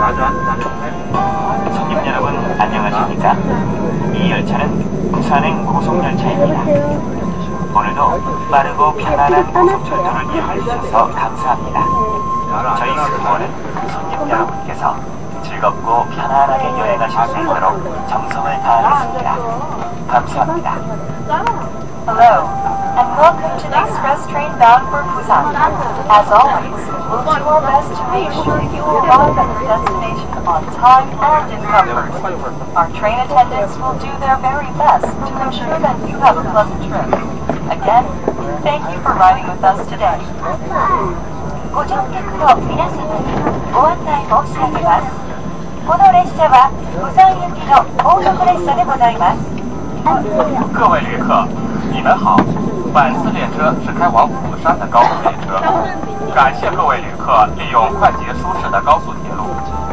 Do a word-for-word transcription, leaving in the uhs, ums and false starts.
손님 여러분 안녕하십니까? 이 열차는 부산행 고속열차입니다. 오늘도 빠르고 편안한 고속철도를 이용해 주셔서 감사합니다. 저희 승무원은 손님 여러분께서 즐겁고 편안하게 여행하실 수 있도록 정성을 다하겠습니다. 감사합니다. Hello, and welcome to the express train bound for Busan. As always, we'll do our best to make sure you arrive at your destination on time and in comfort. Our train attendants will do their very best to ensure that you have a pleasant trip. Again, thank you for riding with us today. ご乗客の皆様にご案内申し上げます。この列車は釜山行きの高速列車でございます。 各位旅客，你们好。本次列车是开往釜山的高速列车，感谢各位旅客利用快捷舒适的高速铁路。